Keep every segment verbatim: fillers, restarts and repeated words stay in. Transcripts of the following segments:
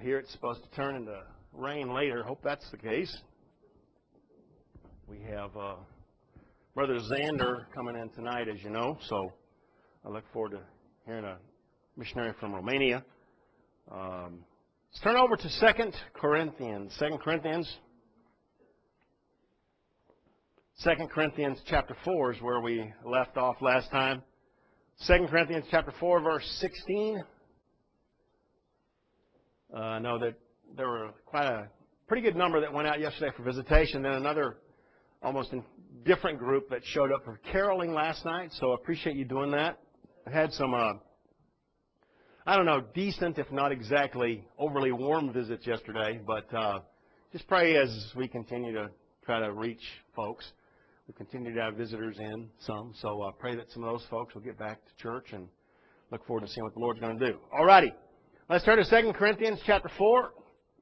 here it's supposed to turn into rain later. Hope that's the case. We have uh, Brother Xander coming in tonight, as you know, so I look forward to hearing a missionary from Romania. Um, let's turn over to Second Corinthians. Second Corinthians. Second Corinthians chapter four is where we left off last time. Second Corinthians chapter four, verse sixteen. Uh, I know that there were quite a pretty good number that went out yesterday for visitation. Then another almost different group that showed up for caroling last night. So I appreciate you doing that. I had some, uh, I don't know, decent, if not exactly overly warm visits yesterday. But uh, just pray as we continue to try to reach folks. We continue to have visitors in, some. So I uh, pray that some of those folks will get back to church and look forward to seeing what the Lord's going to do. All righty. Let's turn to Second Corinthians chapter four.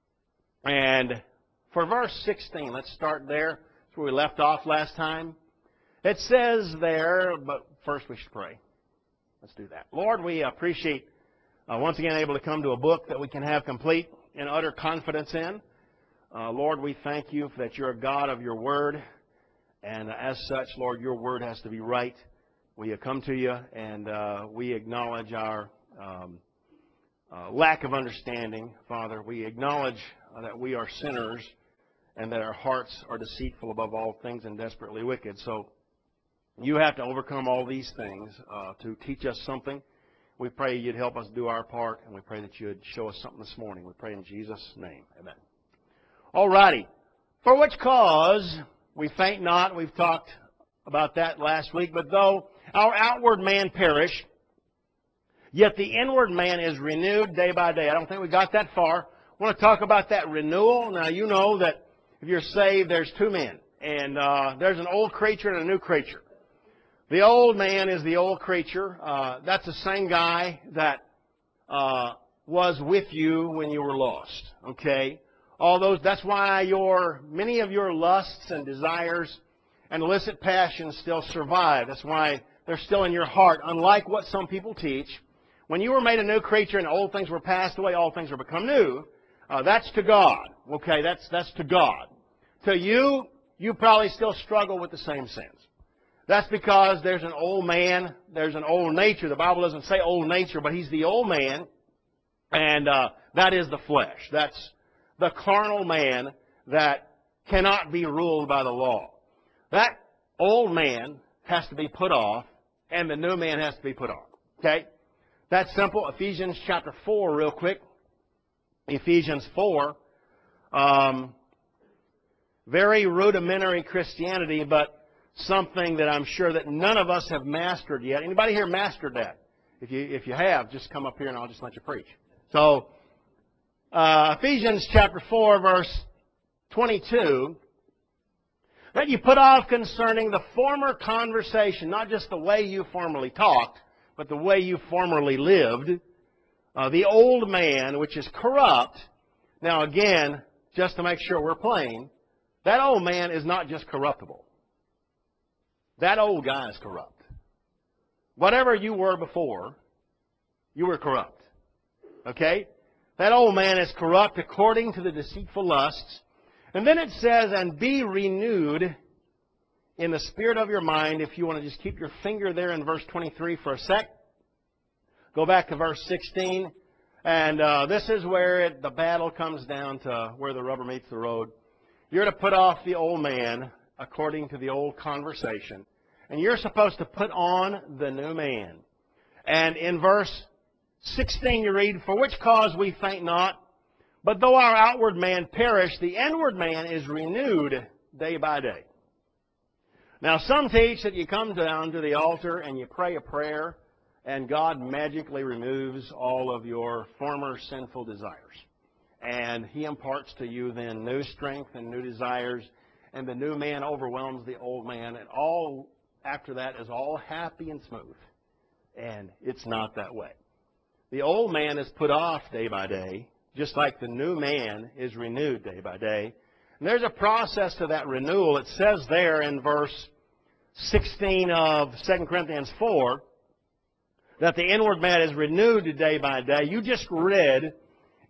And for verse sixteen, let's start there. That's where we left off last time. It says there, but first we should pray. Let's do that. Lord, we appreciate uh, once again able to come to a book that we can have complete and utter confidence in. Uh, Lord, we thank you that you're a God of your word. And as such, Lord, your word has to be right. We have come to you and uh, we acknowledge our um, uh, lack of understanding, Father. We acknowledge uh, that we are sinners and that our hearts are deceitful above all things and desperately wicked. So you have to overcome all these things uh, to teach us something. We pray you'd help us do our part, and we pray that you'd show us something this morning. We pray in Jesus' name. Amen. All righty. For which cause we faint not. We've talked about that last week. But though our outward man perish, yet the inward man is renewed day by day. I don't think we got that far. I want to talk about that renewal. Now, you know that if you're saved, there's two men. And uh, there's an old creature and a new creature. The old man is the old creature. Uh, that's the same guy that uh, was with you when you were lost. Okay? All those, that's why your many of your lusts and desires and illicit passions still survive. That's why they're still in your heart. Unlike what some people teach, when you were made a new creature and old things were passed away, all things are become new. Uh, that's to God. Okay, that's that's to God. To you, you probably still struggle with the same sins. That's because there's an old man, there's an old nature. The Bible doesn't say old nature, but he's the old man, and uh, that is the flesh. That's the carnal man that cannot be ruled by the law. That old man has to be put off, and the new man has to be put on. Okay? That's simple. Ephesians chapter four, real quick. Ephesians four. Um, very rudimentary Christianity, but something that I'm sure that none of us have mastered yet. Anybody here mastered that? If you if you have, just come up here and I'll just let you preach. So, uh, Ephesians chapter four, verse twenty-two, that you put off concerning the former conversation, not just the way you formerly talked, but the way you formerly lived, uh, the old man, which is corrupt. Now again, just to make sure we're plain, that old man is not just corruptible. That old guy is corrupt. Whatever you were before, you were corrupt. Okay? That old man is corrupt according to the deceitful lusts. And then it says, and be renewed in the spirit of your mind. If you want to just keep your finger there in verse twenty-three for a sec. Go back to verse sixteen. And uh, this is where it, the battle comes down to where the rubber meets the road. You're to put off the old man according to the old conversation. And you're supposed to put on the new man. And in verse sixteen you read, for which cause we faint not, but though our outward man perish, the inward man is renewed day by day. Now some teach that you come down to the altar and you pray a prayer, and God magically removes all of your former sinful desires. And He imparts to you then new strength and new desires, and the new man overwhelms the old man, and all after that is all happy and smooth. And it's not that way. The old man is put off day by day, just like the new man is renewed day by day. And there's a process to that renewal. It says there in verse sixteen of Second Corinthians four that the inward man is renewed day by day. You just read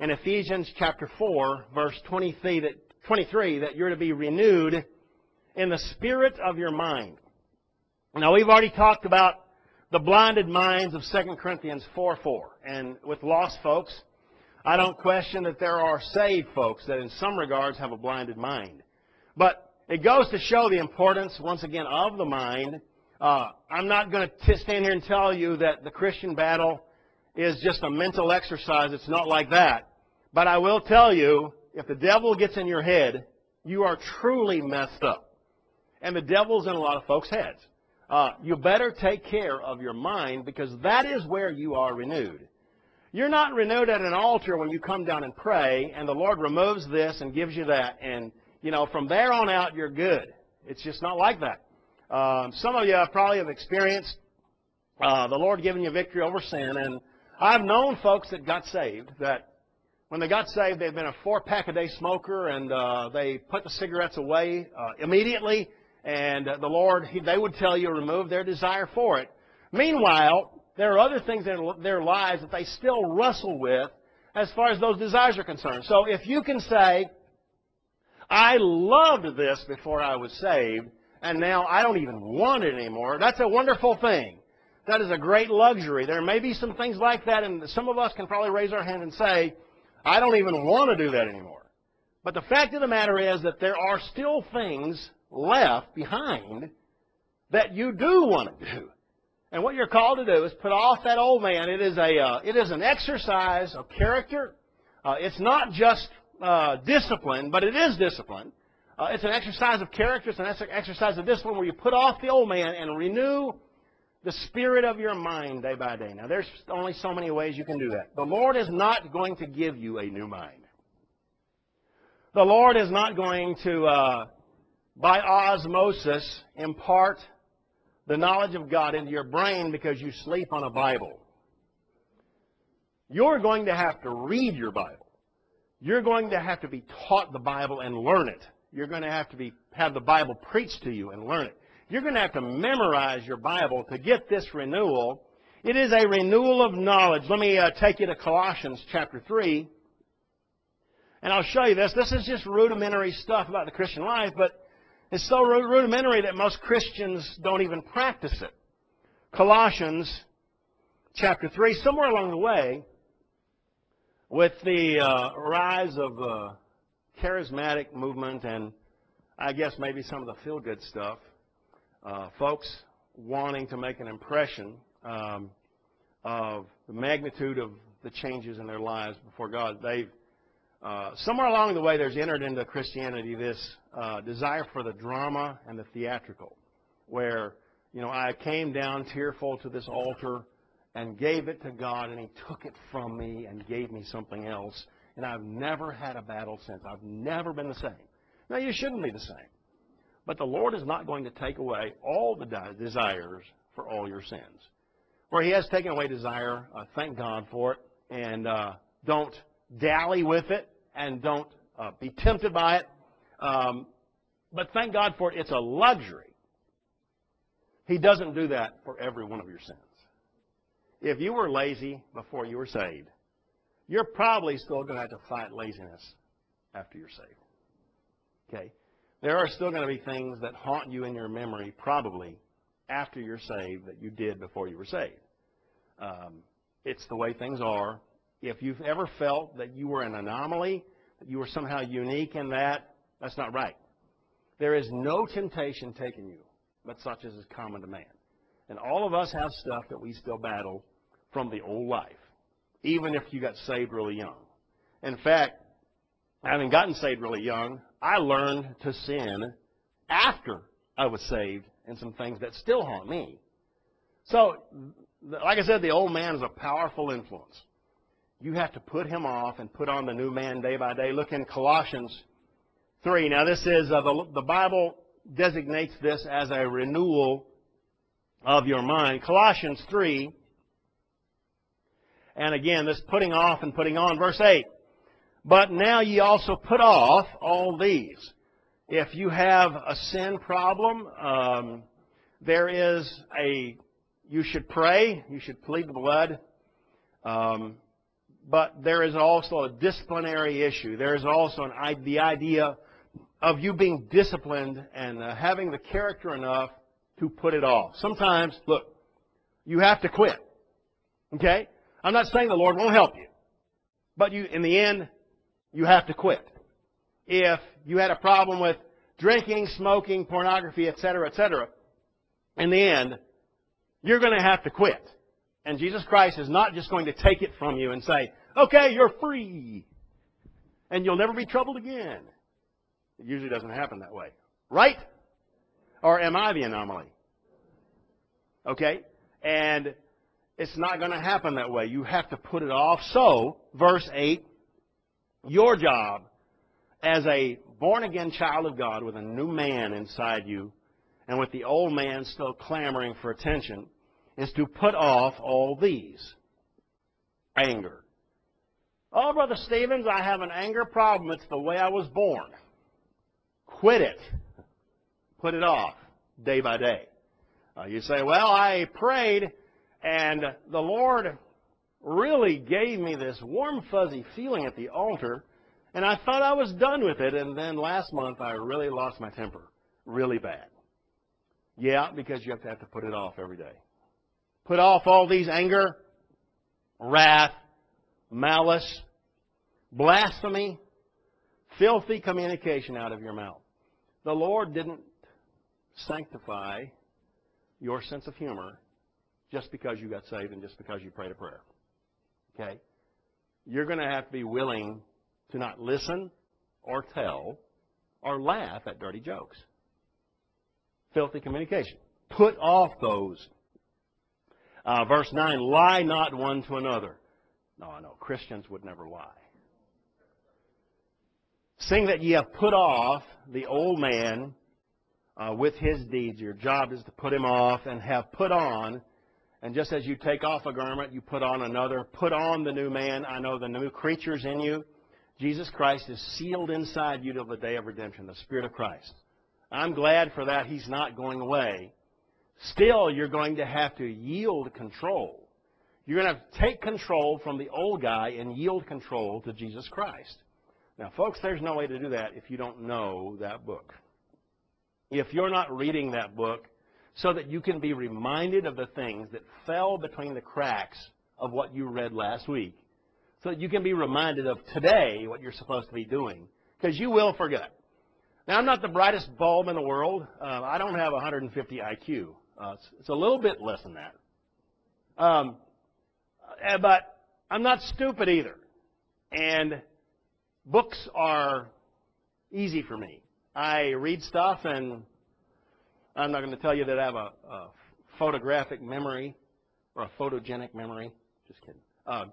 in Ephesians chapter four, verse twenty-three, that, twenty-three, that you're to be renewed in the spirit of your mind. Now, we've already talked about the blinded minds of Second Corinthians four four. And with lost folks, I don't question that there are saved folks that in some regards have a blinded mind. But it goes to show the importance, once again, of the mind. Uh, I'm not going to stand here and tell you that the Christian battle is just a mental exercise. It's not like that. But I will tell you, if the devil gets in your head, you are truly messed up. And the devil's in a lot of folks' heads. Uh, you better take care of your mind, because that is where you are renewed. You're not renewed at an altar when you come down and pray, and the Lord removes this and gives you that. And, you know, from there on out, you're good. It's just not like that. Um, some of you probably have experienced uh, the Lord giving you victory over sin. And I've known folks that got saved that when they got saved, they've been a four-pack-a-day smoker, and uh, they put the cigarettes away uh, immediately. And uh, the Lord, he, they would tell you, remove their desire for it. Meanwhile, there are other things in their lives that they still wrestle with as far as those desires are concerned. So if you can say, I loved this before I was saved, and now I don't even want it anymore, that's a wonderful thing. That is a great luxury. There may be some things like that, and some of us can probably raise our hand and say, I don't even want to do that anymore. But the fact of the matter is that there are still things left behind that you do want to do. And what you're called to do is put off that old man. It is a uh, it is an exercise of character. Uh, it's not just uh, discipline, but it is discipline. Uh, it's an exercise of character. It's an exercise of discipline where you put off the old man and renew the spirit of your mind day by day. Now, there's only so many ways you can do that. The Lord is not going to give you a new mind. The Lord is not going to uh, by osmosis, impart the knowledge of God into your brain because you sleep on a Bible. You're going to have to read your Bible. You're going to have to be taught the Bible and learn it. You're going to have to be have the Bible preached to you and learn it. You're going to have to memorize your Bible to get this renewal. It is a renewal of knowledge. Let me uh, take you to Colossians chapter three. And I'll show you this. This is just rudimentary stuff about the Christian life, but it's so rudimentary that most Christians don't even practice it. Colossians chapter three, somewhere along the way, with the uh, rise of the charismatic movement and I guess maybe some of the feel-good stuff, uh, folks wanting to make an impression um, of the magnitude of the changes in their lives before God, they've Uh, somewhere along the way, there's entered into Christianity this uh, desire for the drama and the theatrical, where, you know, I came down tearful to this altar and gave it to God, and He took it from me and gave me something else, and I've never had a battle since. I've never been the same. Now, you shouldn't be the same. But the Lord is not going to take away all the desires for all your sins. Where He has taken away desire, uh, thank God for it, and uh, don't dally with it, and don't uh, be tempted by it. Um, but thank God for it. It's a luxury. He doesn't do that for every one of your sins. If you were lazy before you were saved, you're probably still going to have to fight laziness after you're saved. Okay? There are still going to be things that haunt you in your memory probably after you're saved that you did before you were saved. Um, it's the way things are. If you've ever felt that you were an anomaly, that you were somehow unique in that, that's not right. There is no temptation taken you, but such as is common to man. And all of us have stuff that we still battle from the old life, even if you got saved really young. In fact, having gotten saved really young, I learned to sin after I was saved in some things that still haunt me. So, like I said, the old man is a powerful influence. You have to put him off and put on the new man day by day. Look in Colossians three. Now, this is, uh, the, the Bible designates this as a renewal of your mind. Colossians three. And again, this putting off and putting on. Verse eight. But now ye also put off all these. If you have a sin problem, um, there is a, you should pray. You should plead the blood. Um, but there is also a disciplinary issue. There is also an, the idea of you being disciplined and uh, having the character enough to put it off. Sometimes, look, you have to quit. Okay? I'm not saying the Lord won't help you. But you, in the end, you have to quit. If you had a problem with drinking, smoking, pornography, et cetera, et cetera, in the end, you're going to have to quit. And Jesus Christ is not just going to take it from you and say, okay, you're free, and you'll never be troubled again. It usually doesn't happen that way. Right? Or am I the anomaly? Okay? And it's not going to happen that way. You have to put it off. So, verse eight, your job as a born-again child of God with a new man inside you and with the old man still clamoring for attention is to put off all these. Anger. Oh, Brother Stevens, I have an anger problem. It's the way I was born. Quit it. Put it off day by day. Uh, you say, well, I prayed and the Lord really gave me this warm, fuzzy feeling at the altar, and I thought I was done with it, and then last month I really lost my temper really bad. Yeah, because you have to have to put it off every day. Put off all these anger, wrath, malice, blasphemy, filthy communication out of your mouth. The Lord didn't sanctify your sense of humor just because you got saved and just because you prayed a prayer. Okay? You're going to have to be willing to not listen or tell or laugh at dirty jokes. Filthy communication. Put off those. Uh, verse nine, lie not one to another. No, no, Christians would never lie. Seeing that ye have put off the old man uh, with his deeds. Your job is to put him off and have put on. And just as you take off a garment, you put on another. Put on the new man. I know the new creature's in you. Jesus Christ is sealed inside you till the day of redemption, the Spirit of Christ. I'm glad for that. He's not going away. Still, you're going to have to yield control. You're going to have to take control from the old guy and yield control to Jesus Christ. Now, folks, there's no way to do that if you don't know that book. If you're not reading that book so that you can be reminded of the things that fell between the cracks of what you read last week, so that you can be reminded of today what you're supposed to be doing, because you will forget. Now, I'm not the brightest bulb in the world. Uh, I don't have one hundred fifty I Q. Uh, it's, it's a little bit less than that. Um, but I'm not stupid either. And books are easy for me. I read stuff, and I'm not going to tell you that I have a, a photographic memory or a photogenic memory. Just kidding. Uh,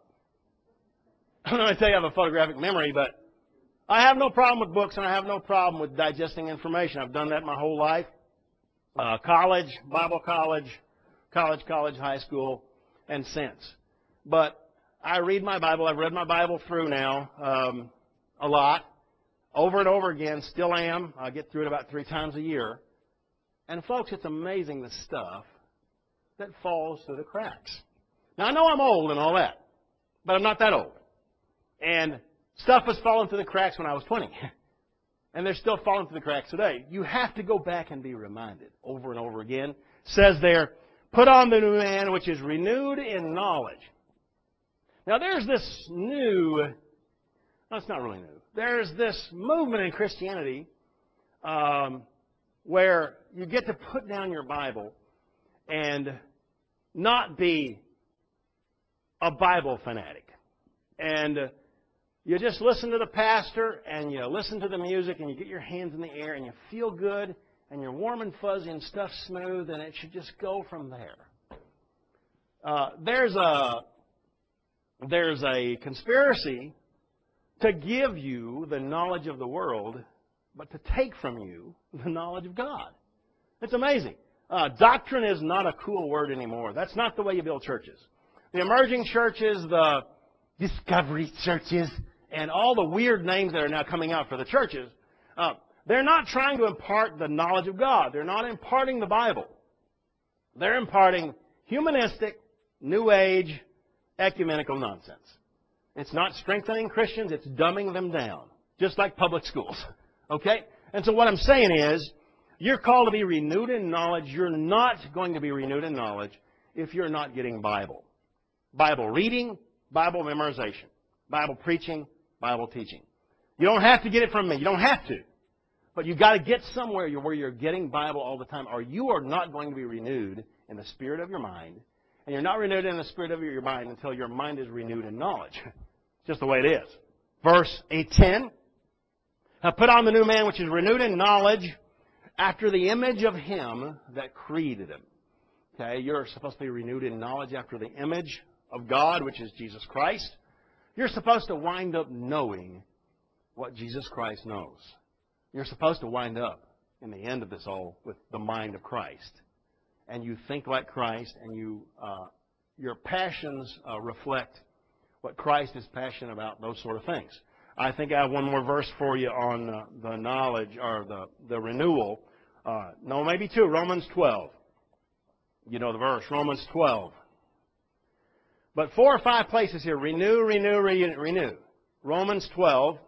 I'm not going to tell you I have a photographic memory, but I have no problem with books, and I have no problem with digesting information. I've done that my whole life. Uh, college, Bible college, college, college, high school, and since. But I read my Bible. I've read my Bible through now um, a lot, over and over again. Still am. I get through it about three times a year. And, folks, it's amazing the stuff that falls through the cracks. Now, I know I'm old and all that, but I'm not that old. And stuff was falling through the cracks when I was twenty. And they're still falling through the cracks today. You have to go back and be reminded over and over again. It says there, put on the new man which is renewed in knowledge. Now there's this new, no, it's not really new. There's this movement in Christianity um, where you get to put down your Bible and not be a Bible fanatic. And uh, you just listen to the pastor, and you listen to the music, and you get your hands in the air, and you feel good, and you're warm and fuzzy and stuff smooth, and it should just go from there. Uh, there's a there's a conspiracy to give you the knowledge of the world, but to take from you the knowledge of God. It's amazing. Uh, doctrine is not a cool word anymore. That's not the way you build churches. The emerging churches, the discovery churches, and all the weird names that are now coming out for the churches, uh, they're not trying to impart the knowledge of God. They're not imparting the Bible. They're imparting humanistic, New Age, ecumenical nonsense. It's not strengthening Christians, it's dumbing them down. Just like public schools. Okay? And so what I'm saying is, you're called to be renewed in knowledge. You're not going to be renewed in knowledge if you're not getting Bible. Bible reading, Bible memorization, Bible preaching, Bible teaching. You don't have to get it from me. You don't have to. But you've got to get somewhere where you're getting Bible all the time, or you are not going to be renewed in the spirit of your mind. And you're not renewed in the spirit of your mind until your mind is renewed in knowledge. Just the way it is. Verse eight ten. Have put on the new man, which is renewed in knowledge, after the image of Him that created him. Okay, you're supposed to be renewed in knowledge after the image of God, which is Jesus Christ. You're supposed to wind up knowing what Jesus Christ knows. You're supposed to wind up, in the end of this all, with the mind of Christ. And you think like Christ, and you uh, your passions uh, reflect what Christ is passionate about, those sort of things. I think I have one more verse for you on uh, the knowledge, or the, the renewal. Uh, no, maybe two. Romans twelve. You know the verse, Romans twelve. But four or five places here. Renew, renew, re- renew. Romans twelve.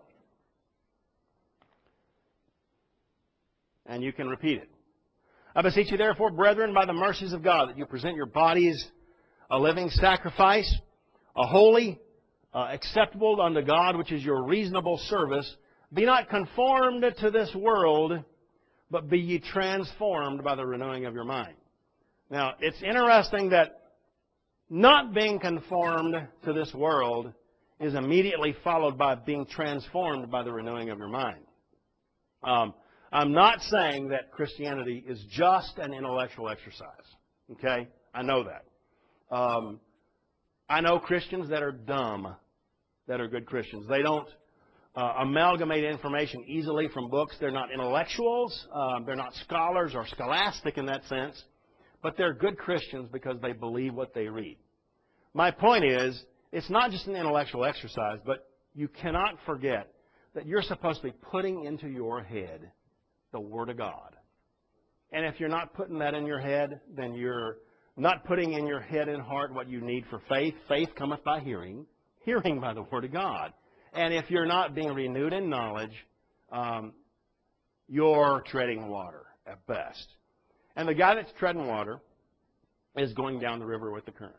And you can repeat it. I beseech you, therefore, brethren, by the mercies of God, that you present your bodies a living sacrifice, a holy, uh, acceptable unto God, which is your reasonable service. Be not conformed to this world, but be ye transformed by the renewing of your mind. Now, it's interesting that not being conformed to this world is immediately followed by being transformed by the renewing of your mind. Um, I'm not saying that Christianity is just an intellectual exercise. Okay? I know that. Um, I know Christians that are dumb, that are good Christians. They don't uh, amalgamate information easily from books. They're not intellectuals. Uh, they're not scholars or scholastic in that sense. But they're good Christians because they believe what they read. My point is, it's not just an intellectual exercise, but you cannot forget that you're supposed to be putting into your head the Word of God. And if you're not putting that in your head, then you're not putting in your head and heart what you need for faith. Faith cometh by hearing, hearing by the Word of God. And if you're not being renewed in knowledge, um, you're treading water at best. And the guy that's treading water is going down the river with the current.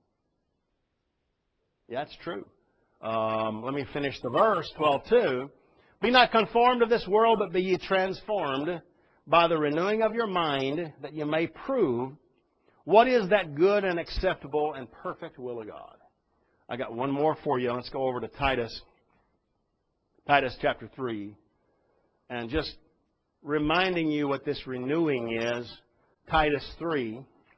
Yeah, that's true. Um, let me finish the verse, twelve two. Be not conformed to this world, but be ye transformed by the renewing of your mind, that you may prove what is that good and acceptable and perfect will of God. I got one more for you. Let's go over to Titus. Titus chapter three. And just reminding you what this renewing is. Titus three.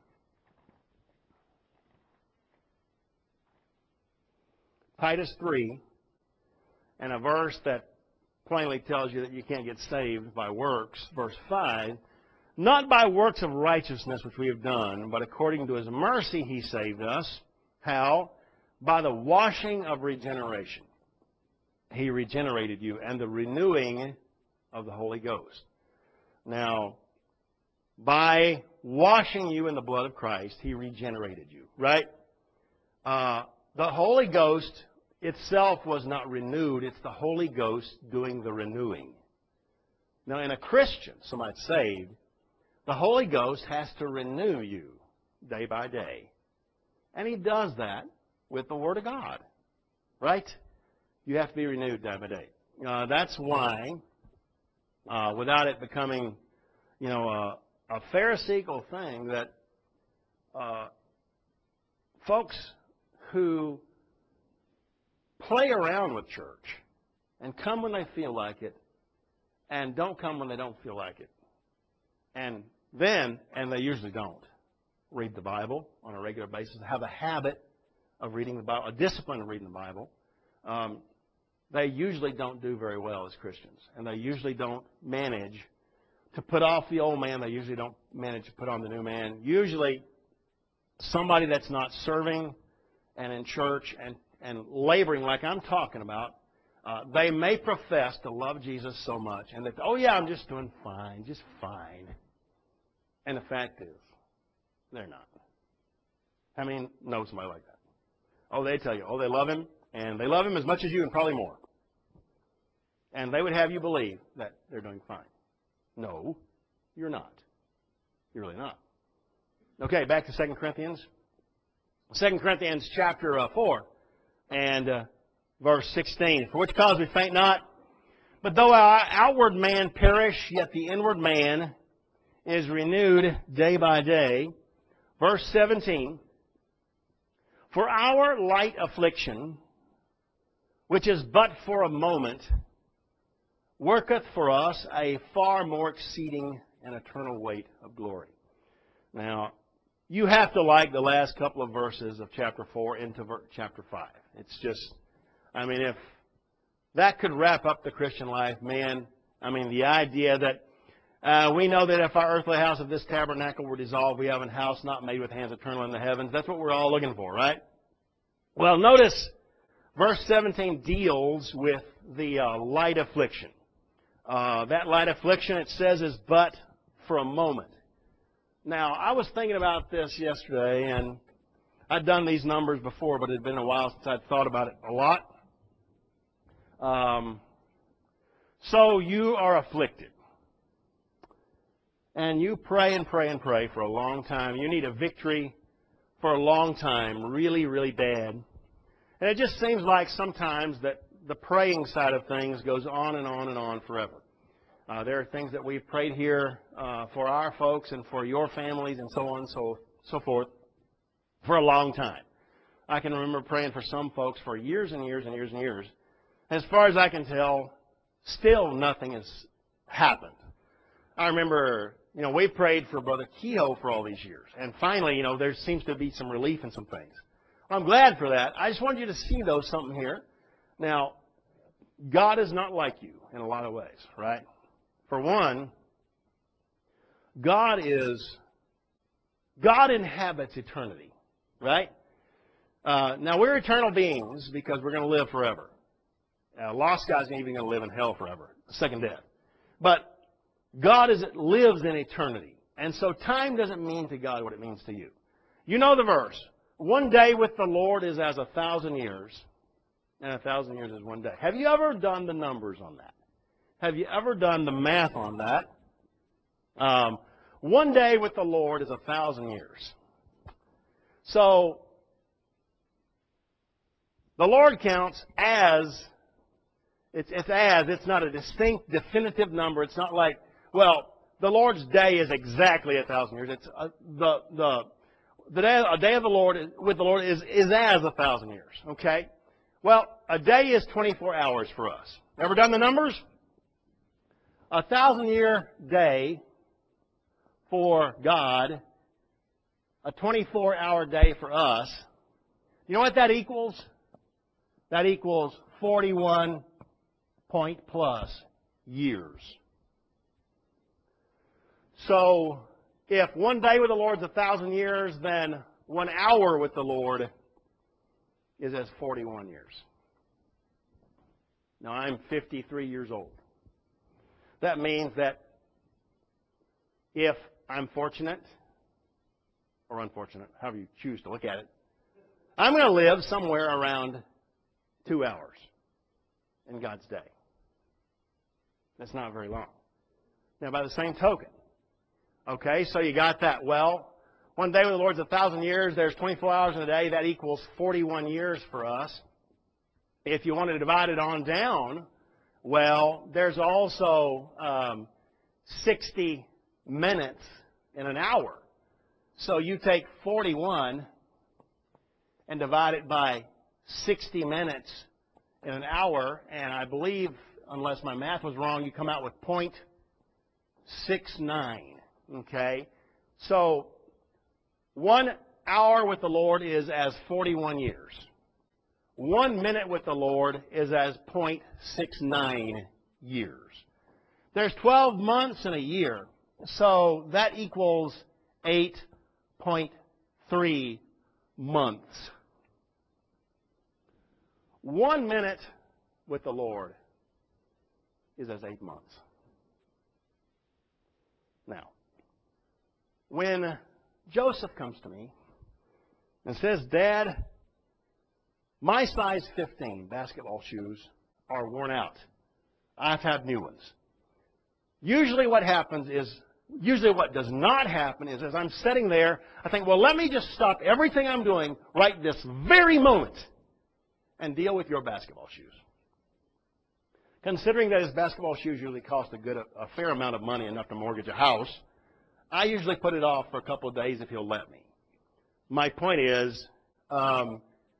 Titus three. And a verse that plainly tells you that you can't get saved by works. Verse five. Not by works of righteousness which we have done, but according to His mercy He saved us. How? By the washing of regeneration. He regenerated you, and the renewing of the Holy Ghost. Now, by washing you in the blood of Christ, He regenerated you, right? Uh, the Holy Ghost itself was not renewed. It's the Holy Ghost doing the renewing. Now, in a Christian, somebody saved, the Holy Ghost has to renew you day by day. And He does that with the Word of God, right? You have to be renewed day by day. Uh, that's why, uh, without it becoming, you know, a, a Pharisaical thing, that uh, folks who play around with church and come when they feel like it and don't come when they don't feel like it. And then, and they usually don't, read the Bible on a regular basis, have a habit of reading the Bible, a discipline of reading the Bible. Um, they usually don't do very well as Christians. And they usually don't manage to put off the old man. They usually don't manage to put on the new man. Usually, somebody that's not serving and in church and, and laboring like I'm talking about, uh, they may profess to love Jesus so much. And that, oh yeah, I'm just doing fine, just fine. And the fact is, they're not. I mean, know somebody like that. Oh, they tell you, oh, they love Him, And they love Him as much as you and probably more. And they would have you believe that they're doing fine. No, you're not. You're really not. Okay, back to Second Corinthians. Second Corinthians chapter uh, four and uh, verse sixteen. For which cause we faint not, but though our outward man perish, yet the inward man is renewed day by day. Verse seventeen. For our light affliction, which is but for a moment, worketh for us a far more exceeding and eternal weight of glory. Now, you have to like the last couple of verses of chapter four into chapter five. It's just, I mean, if that could wrap up the Christian life, man, I mean, the idea that uh, we know that if our earthly house of this tabernacle were dissolved, we have a house not made with hands eternal in the heavens. That's what we're all looking for, right? Well, notice verse seventeen deals with the uh, light affliction. Uh, that light affliction, it says, is but for a moment. Now, I was thinking about this yesterday, and I'd done these numbers before, but it had been a while since I'd thought about it a lot. Um, so you are afflicted. And you pray and pray and pray for a long time. You need a victory for a long time, really, really bad. And it just seems like sometimes that the praying side of things goes on and on and on forever. Uh, there are things that we've prayed here uh, for our folks and for your families and so on and so, so forth for a long time. I can remember praying for some folks for years and years and years and years. As far as I can tell, still nothing has happened. I remember, you know, we prayed for Brother Kehoe for all these years. And finally, you know, there seems to be some relief in some things. I'm glad for that. I just wanted you to see, though, something here. Now, God is not like you in a lot of ways, right? For one, God is, God inhabits eternity, right? Uh, now, we're eternal beings because we're going to live forever. Uh, lost guy's even going to live in hell forever, second death. But God is, lives in eternity. And so time doesn't mean to God what it means to you. You know the verse. One day with the Lord is as a thousand years, and a thousand years is one day. Have you ever done the numbers on that? Have you ever done the math on that? Um, one day with the Lord is a thousand years. So, the Lord counts as, it's, it's as, it's not a distinct, definitive number. It's not like, well, the Lord's day is exactly a thousand years. It's uh, the, the, the day, a day of the Lord is, with the Lord is, is as a thousand years. Okay? Well, a day is twenty-four hours for us. Ever done the numbers? A thousand year day for God, a twenty-four hour day for us. You know what that equals? That equals forty-one point plus years. So, if one day with the Lord is a thousand years, then one hour with the Lord is as forty-one years. Now, I'm fifty-three years old. That means that if I'm fortunate, or unfortunate, however you choose to look at it, I'm going to live somewhere around two hours in God's day. That's not very long. Now, by the same token, okay, so you got that. Well, one day with the Lord's a thousand years. There's twenty-four hours in a day. That equals forty-one years for us. If you want to divide it on down, well, there's also um, sixty minutes in an hour. So you take forty-one and divide it by sixty minutes in an hour, and I believe, unless my math was wrong, you come out with point six nine. Okay? So one hour with the Lord is as forty-one years. One minute with the Lord is as point six nine years. There's twelve months in a year, so that equals eight point three months. One minute with the Lord is as eight months. Now, when Joseph comes to me and says, Dad, My size fifteen basketball shoes are worn out. I've had new ones. Usually what happens is, usually what does not happen is as I'm sitting there, I think, well, let me just stop everything I'm doing right this very moment and deal with your basketball shoes. Considering that his basketball shoes usually cost a good, a fair amount of money, enough to mortgage a house, I usually put it off for a couple of days if he'll let me. My point is, um,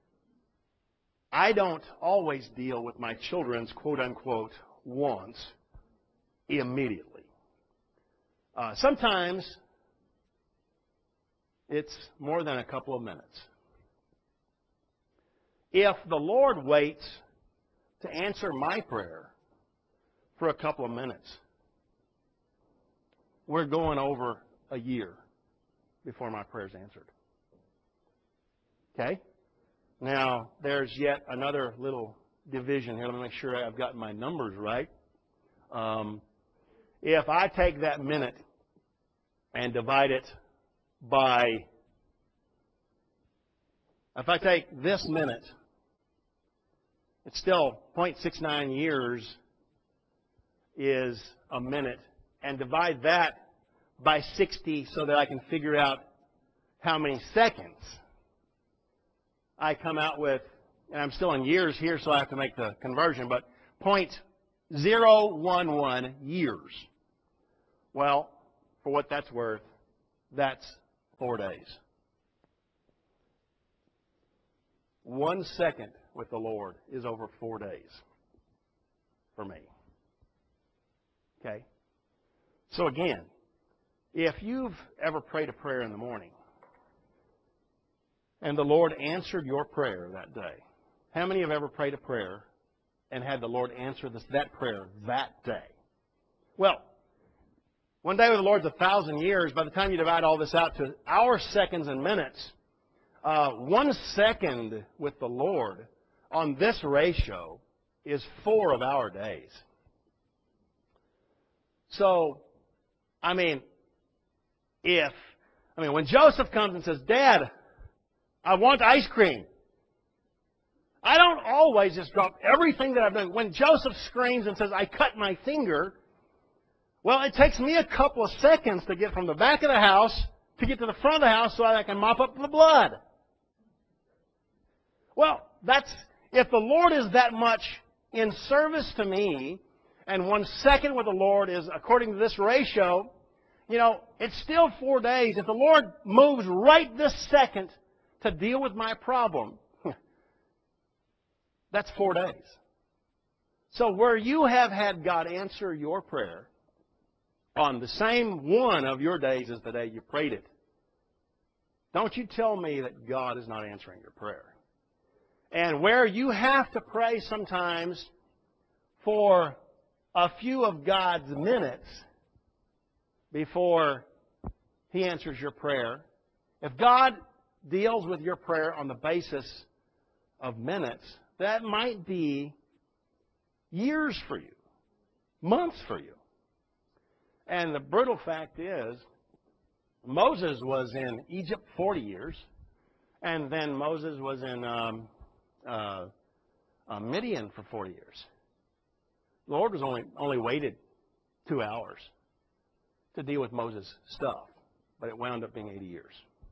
I don't always deal with my children's quote-unquote wants immediately. Uh, sometimes it's more than a couple of minutes. If the Lord waits to answer my prayer for a couple of minutes, we're going over a year before my prayer is answered. Okay? Now, there's yet another little division here. Let me make sure I've got my numbers right. Um, if I take that minute and divide it by, if I take this minute, it's still zero point six nine years is a minute, and divide that by sixty so that I can figure out how many seconds. I come out with, and I'm still in years here, so I have to make the conversion, but zero point zero one one years. Well, for what that's worth, that's four days. One second with the Lord is over four days for me. Okay? So again, if you've ever prayed a prayer in the morning and the Lord answered your prayer that day, how many have ever prayed a prayer and had the Lord answer this, that prayer that day? Well, one day with the Lord's a thousand years. By the time you divide all this out to hours, seconds, and minutes, uh, one second with the Lord on this ratio is four of our days. So, I mean, if, I mean, when Joseph comes and says, Dad, I want ice cream, I don't always just drop everything that I've done. When Joseph screams and says, I cut my finger, well, it takes me a couple of seconds to get from the back of the house to get to the front of the house so I can mop up the blood. Well, that's, if the Lord is that much in service to me, and one second with the Lord is, according to this ratio, you know, it's still four days. If the Lord moves right this second to deal with my problem, that's four days. So where you have had God answer your prayer on the same one of your days as the day you prayed it, don't you tell me that God is not answering your prayer. And where you have to pray sometimes for a few of God's minutes before He answers your prayer, if God deals with your prayer on the basis of minutes, that might be years for you, months for you. And the brutal fact is, Moses was in Egypt forty years, and then Moses was in um, uh, uh, Midian for forty years. The Lord was only, only waited two hours to deal with Moses' stuff, but it wound up being eighty years.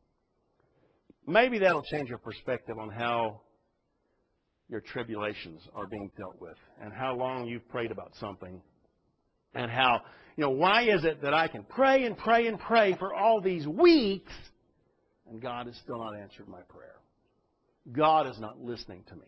Maybe that'll change your perspective on how your tribulations are being dealt with and how long you've prayed about something and how, you know, why is it that I can pray and pray and pray for all these weeks and God has still not answered my prayer? God is not listening to me.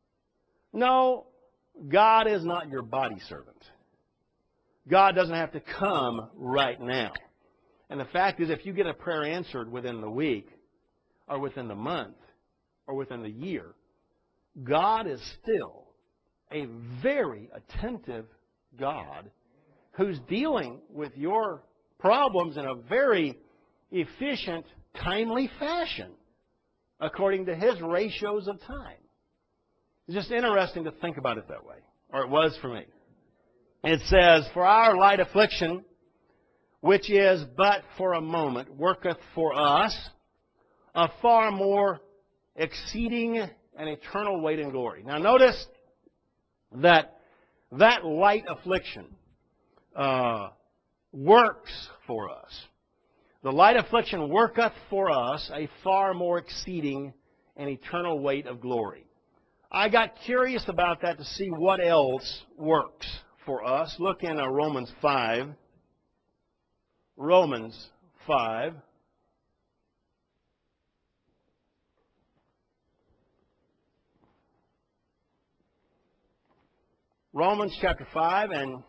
No, God is not your body servant. God doesn't have to come right now. And the fact is, if you get a prayer answered within the week or within the month or within the year, God is still a very attentive God who's dealing with your problems in a very efficient, timely fashion according to His ratios of time. It's just interesting to think about it that way, or it was for me. It says, for our light affliction, which is but for a moment, worketh for us a far more exceeding an eternal weight in glory. Now notice that that light affliction uh, works for us. The light affliction worketh for us a far more exceeding and eternal weight of glory. I got curious about that to see what else works for us. Look in uh, Romans five. Romans five. Romans chapter five, and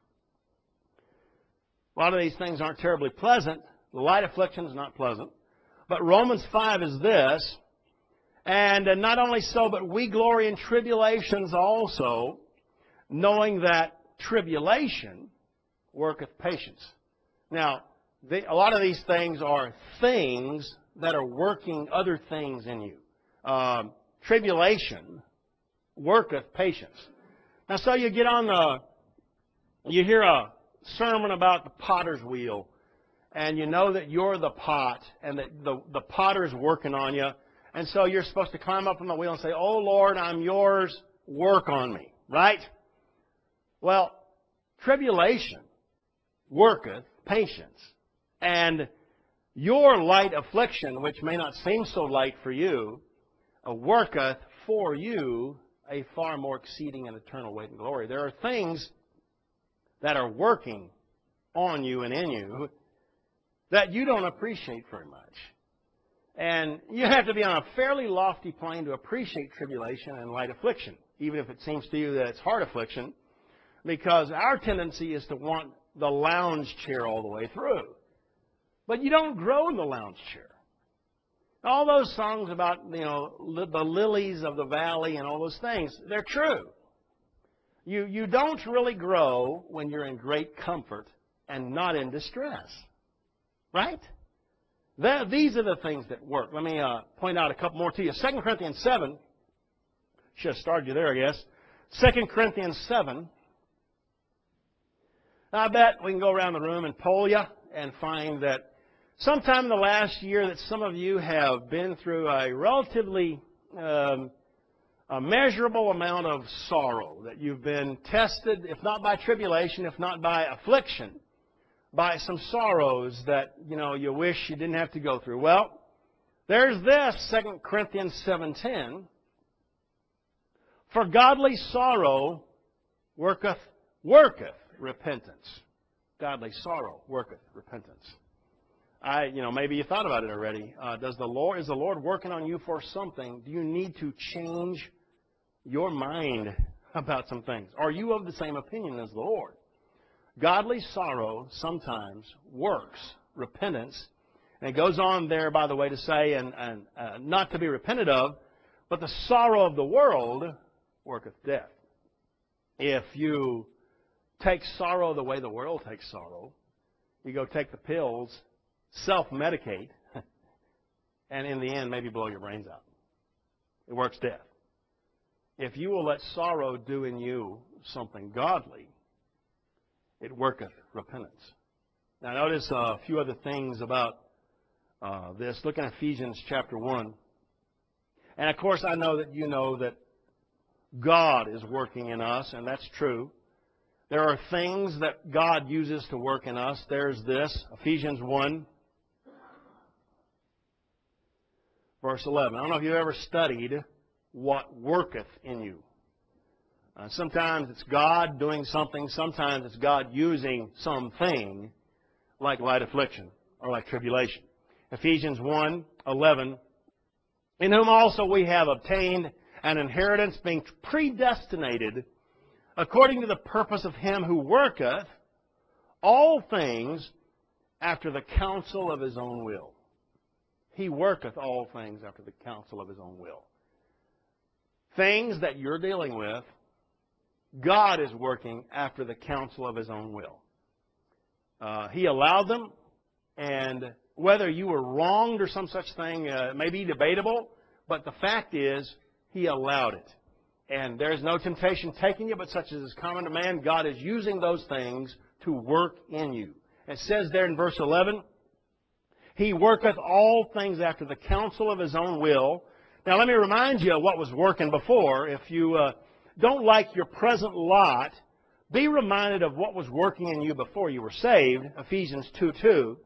a lot of these things aren't terribly pleasant. The light affliction is not pleasant. But Romans five is this, and not only so, but we glory in tribulations also, knowing that tribulation worketh patience. Now, the, a lot of these things are things that are working other things in you. Um, tribulation worketh patience. Now, so you get on the, you hear a sermon about the potter's wheel, and you know that you're the pot, and that the, the potter's working on you, and so you're supposed to climb up on the wheel and say, "Oh, Lord, I'm yours, work on me," right? Well, tribulation worketh patience, and your light affliction, which may not seem so light for you, uh, worketh for you a far more exceeding and eternal weight in glory. There are things that are working on you and in you that you don't appreciate very much. And you have to be on a fairly lofty plane to appreciate tribulation and light affliction, even if it seems to you that it's hard affliction, because our tendency is to want the lounge chair all the way through. But you don't grow in the lounge chair. All those songs about, you know, li- the lilies of the valley and all those things, they're true. You, you don't really grow when you're in great comfort and not in distress. Right? That, these are the things that work. Let me uh, point out a couple more to you. Second Corinthians seven. Should have started you there, I guess. Second Corinthians seven. I bet we can go around the room and poll you and find that sometime in the last year that some of you have been through a relatively um, a measurable amount of sorrow, that you've been tested, if not by tribulation, if not by affliction, by some sorrows that, you know, you wish you didn't have to go through. Well, there's this, Second Corinthians seven ten. For godly sorrow worketh, worketh repentance. Godly sorrow worketh repentance. I, you know, maybe you thought about it already. Uh, does the Lord, is the Lord working on you for something? Do you need to change your mind about some things? Are you of the same opinion as the Lord? Godly sorrow sometimes works repentance. And it goes on there, by the way, to say, and, and uh, not to be repented of, but the sorrow of the world worketh death. If you take sorrow the way the world takes sorrow, you go take the pills, self-medicate, and in the end, maybe blow your brains out. It works death. If you will let sorrow do in you something godly, it worketh repentance. Now, notice a few other things about uh, this. Look in Ephesians chapter one. And, of course, I know that you know that God is working in us, and that's true. There are things that God uses to work in us. There's this, Ephesians one, verse eleven. I don't know if you've ever studied what worketh in you. Uh, sometimes it's God doing something. Sometimes it's God using something like light affliction or like tribulation. Ephesians one eleven. In whom also we have obtained an inheritance, being predestinated according to the purpose of Him who worketh all things after the counsel of His own will. He worketh all things after the counsel of His own will. Things that you're dealing with, God is working after the counsel of His own will. Uh, he allowed them, and whether you were wronged or some such thing uh, may be debatable, but the fact is, He allowed it. And there is no temptation taking you, but such as is common to man. God is using those things to work in you. It says there in verse eleven, He worketh all things after the counsel of His own will, Now, let me remind you of what was working before. If you uh, don't like your present lot, be reminded of what was working in you before you were saved. Ephesians two two.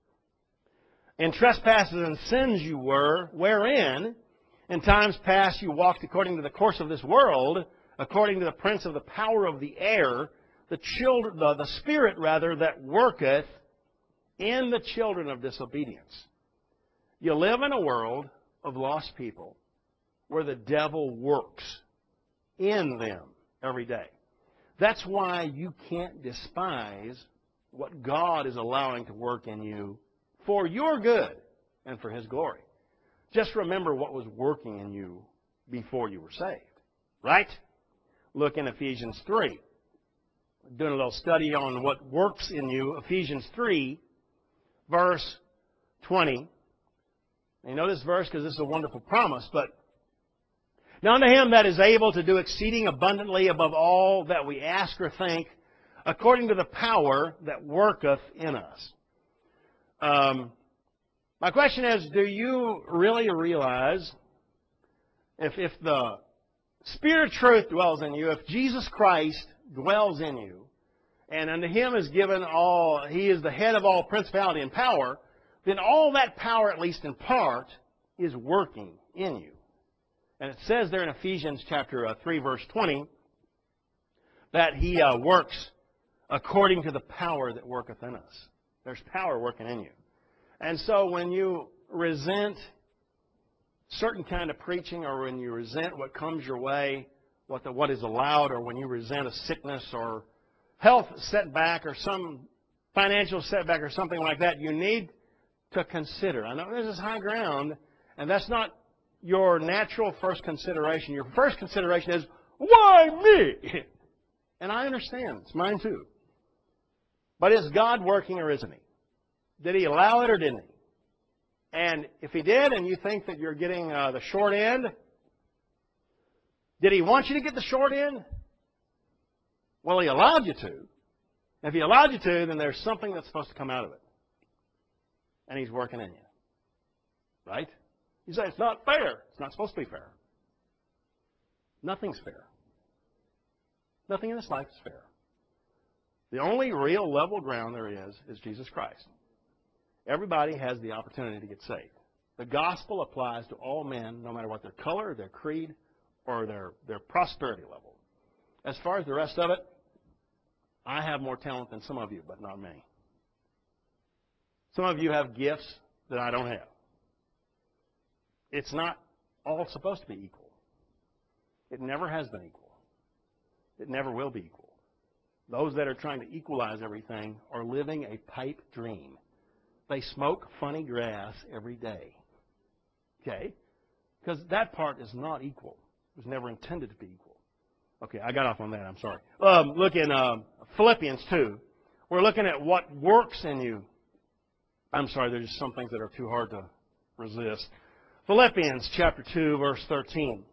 In trespasses and sins you were, wherein in times past you walked according to the course of this world, according to the prince of the power of the air, the children, the, the spirit rather, that worketh in the children of disobedience. You live in a world of lost people where the devil works in them every day. That's why you can't despise what God is allowing to work in you for your good and for His glory. Just remember what was working in you before you were saved. Right? Look in Ephesians three. We're doing a little study on what works in you. Ephesians three, verse twenty. You know this verse because this is a wonderful promise, but now unto Him that is able to do exceeding abundantly above all that we ask or think, according to the power that worketh in us. Um, my question is, do you really realize if, if the Spirit of truth dwells in you, if Jesus Christ dwells in you, and unto Him is given all, He is the head of all principality and power, then all that power, at least in part, is working in you. And it says there in Ephesians chapter uh, three, verse twenty, that He uh, works according to the power that worketh in us. There's power working in you. And so when you resent certain kind of preaching, or when you resent what comes your way, what, the, what is allowed, or when you resent a sickness or health setback or some financial setback or something like that, you need to consider. I know this is high ground, and that's not your natural first consideration. Your first consideration is, why me? And I understand. It's mine too. But is God working or isn't He? Did He allow it or didn't He? And if He did, and you think that you're getting uh, the short end, did He want you to get the short end? Well, He allowed you to. If He allowed you to, then there's something that's supposed to come out of it. And He's working in you. Right? You say, it's not fair. It's not supposed to be fair. Nothing's fair. Nothing in this life is fair. The only real level ground there is, is Jesus Christ. Everybody has the opportunity to get saved. The gospel applies to all men, no matter what their color, their creed, or their, their prosperity level. As far as the rest of it, I have more talent than some of you, but not many. Some of you have gifts that I don't have. It's not all supposed to be equal. It never has been equal. It never will be equal. Those that are trying to equalize everything are living a pipe dream. They smoke funny grass every day. Okay? Because that part is not equal. It was never intended to be equal. Okay, I got off on that. I'm sorry. Um, look in um, Philippians two. We're looking at what works in you. I'm sorry, there's just some things that are too hard to resist. Philippians chapter two, verse thirteen.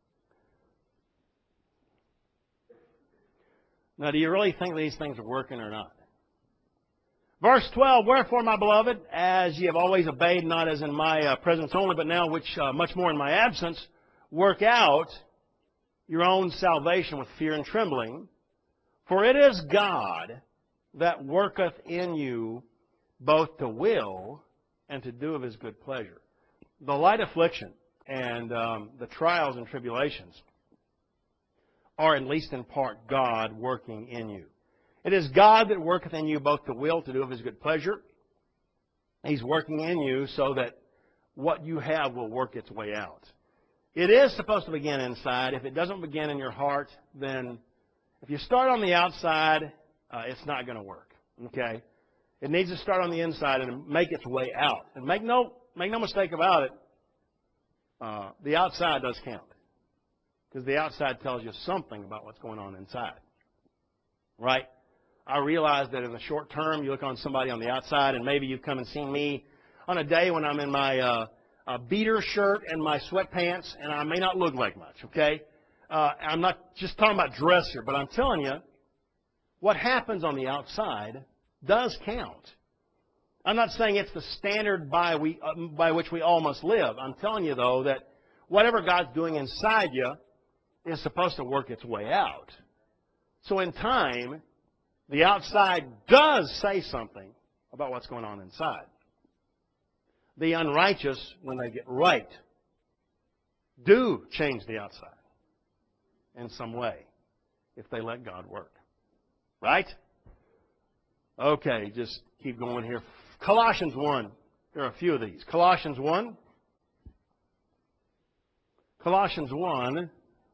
Now, do you really think these things are working or not? Verse twelve, wherefore, my beloved, as ye have always obeyed, not as in my uh, presence only, but now which uh, much more in my absence, work out your own salvation with fear and trembling. For it is God that worketh in you both to will and to do of His good pleasure. The light affliction and um, the trials and tribulations are, at least in part, God working in you. It is God that worketh in you both to will, to do of His good pleasure. He's working in you so that what you have will work its way out. It is supposed to begin inside. If it doesn't begin in your heart, then if you start on the outside, uh, it's not going to work. Okay? It needs to start on the inside and make its way out. And make no make no mistake about it, uh, the outside does count. Because the outside tells you something about what's going on inside. Right? I realize that in the short term, you look on somebody on the outside, and maybe you've come and seen me on a day when I'm in my uh, uh, beater shirt and my sweatpants, and I may not look like much, okay? Uh, I'm not just talking about dress here, but I'm telling you, what happens on the outside does count. I'm not saying it's the standard by, we, uh, by which we all must live. I'm telling you, though, that whatever God's doing inside you is supposed to work its way out. So in time, the outside does say something about what's going on inside. The unrighteous, when they get right, do change the outside in some way if they let God work. Right? Okay, just keep going here. Colossians one. There are a few of these. Colossians one. Colossians one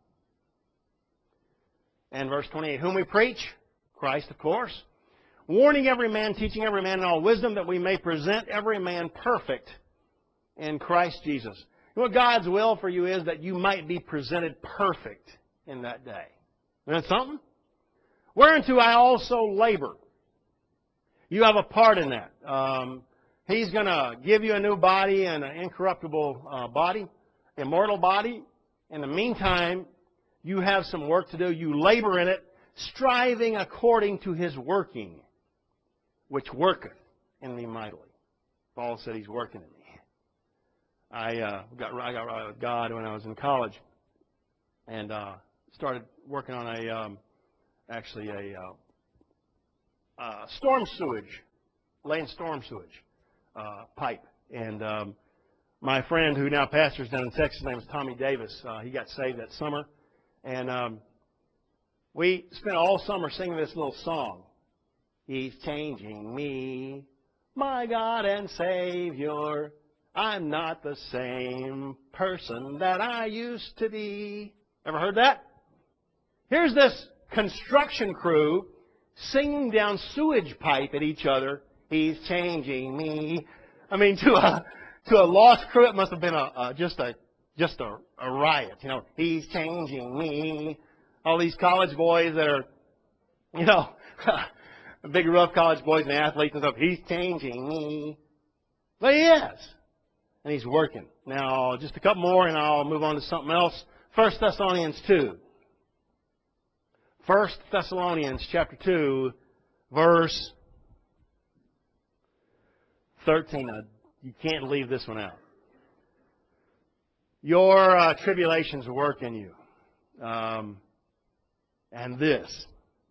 and verse twenty-eight. Whom we preach, Christ, of course, warning every man, teaching every man in all wisdom, that we may present every man perfect in Christ Jesus. What God's will for you is that you might be presented perfect in that day. Isn't that something? Whereunto I also labor. You have a part in that. Um, he's going to give you a new body and an incorruptible uh, body, immortal body. In the meantime, you have some work to do. You labor in it, striving according to His working, which worketh in me mightily. Paul said He's working in me. I uh, got I got right with God when I was in college, and uh, started working on a um, actually a uh, uh, storm sewage, laying storm sewage uh, pipe. And um, my friend who now pastors down in Texas, his name is Tommy Davis. Uh, he got saved that summer, and um, we spent all summer singing this little song. He's changing me, my God and Savior. I'm not the same person that I used to be. Ever heard that? Here's this construction crew singing down sewage pipe at each other. He's changing me. I mean, to a to a lost crew, it must have been a, a just a just a, a riot. You know, he's changing me. All these college boys that are, you know, big rough college boys and athletes and stuff. He's changing me. But he is. And He's working. Now, just a couple more and I'll move on to something else. First Thessalonians two. First Thessalonians chapter two, verse thirteen. Now, you can't leave this one out. Your uh, tribulations work in you. Um, and this.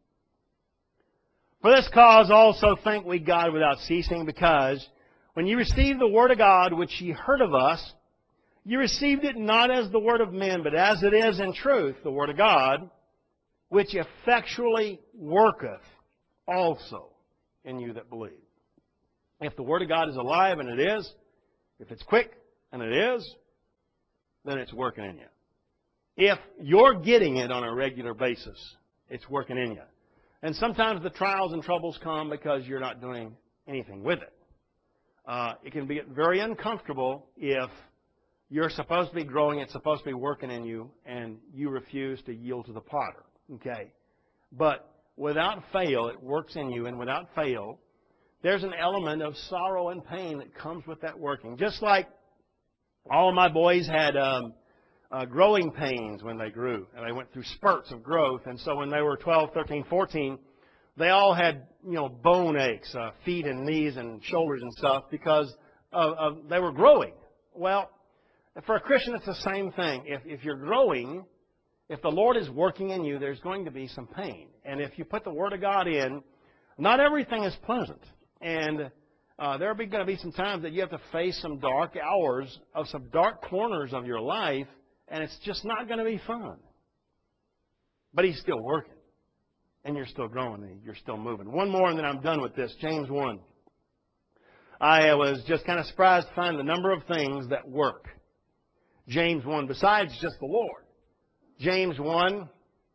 For this cause also thank we God without ceasing, because when you received the word of God, which ye heard of us, you received it not as the word of men, but as it is in truth, the word of God, which effectually worketh also in you that believe. If the word of God is alive, and it is, if it's quick, and it is, then it's working in you. If you're getting it on a regular basis, it's working in you. And sometimes the trials and troubles come because you're not doing anything with it. Uh, it can be very uncomfortable if you're supposed to be growing, it's supposed to be working in you, and you refuse to yield to the potter. Okay? But without fail, it works in you, and without fail, there's an element of sorrow and pain that comes with that working. Just like all of my boys had um, uh, growing pains when they grew, and they went through spurts of growth, and so when they were twelve, thirteen, fourteen, they all had, you know, bone aches, uh, feet and knees and shoulders and stuff because of, of, they were growing. Well, for a Christian, it's the same thing. If, if you're growing, if the Lord is working in you, there's going to be some pain. And if you put the Word of God in, not everything is pleasant. And uh, there are going to be some times that you have to face some dark hours of some dark corners of your life, and it's just not going to be fun. But He's still working. And you're still growing, and you're still moving. One more, and then I'm done with this. James one. I was just kind of surprised to find the number of things that work. James one, besides just the Lord. James one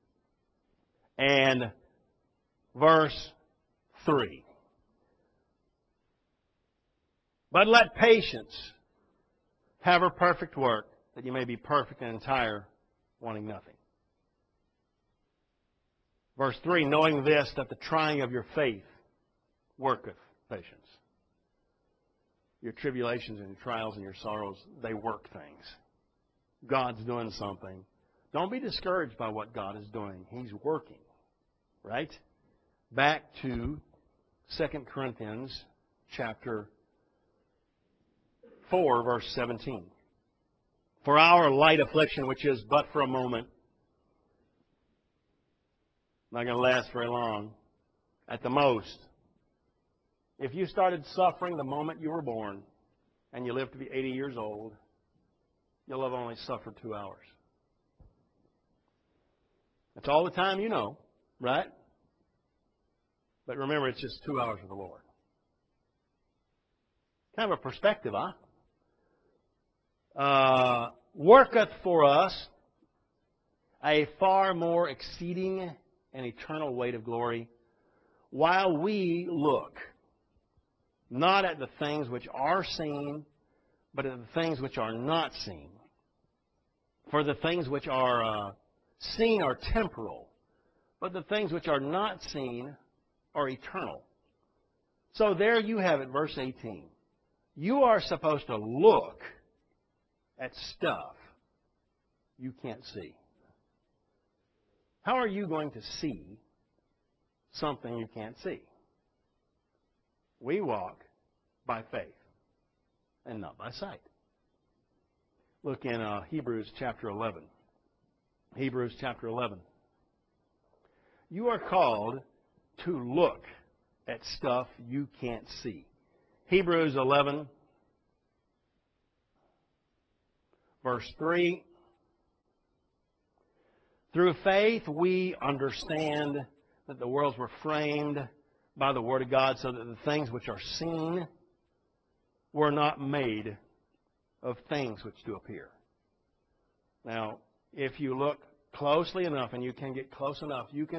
and verse three. But let patience have her perfect work, that you may be perfect and entire, wanting nothing. Verse three, knowing this, that the trying of your faith worketh patience. Your tribulations and your trials and your sorrows, they work things. God's doing something. Don't be discouraged by what God is doing. He's working. Right? Back to Second Corinthians chapter four, verse seventeen. For our light affliction, which is but for a moment, not going to last very long, at the most. If you started suffering the moment you were born and you live to be eighty years old, you'll have only suffered two hours. That's all the time you know, right? But remember, it's just two hours with the Lord. Kind of a perspective, huh? Uh, worketh for us a far more exceeding and eternal weight of glory, while we look not at the things which are seen, but at the things which are not seen. For the things which are uh, seen are temporal, but the things which are not seen are eternal. So there you have it, verse eighteen. You are supposed to look at stuff you can't see. How are you going to see something you can't see? We walk by faith and not by sight. Look in uh, Hebrews chapter eleven. Hebrews chapter eleven. You are called to look at stuff you can't see. Hebrews eleven, verse three. Through faith we understand that the worlds were framed by the Word of God, so that the things which are seen were not made of things which do appear. Now, if you look closely enough, and you can get close enough, you can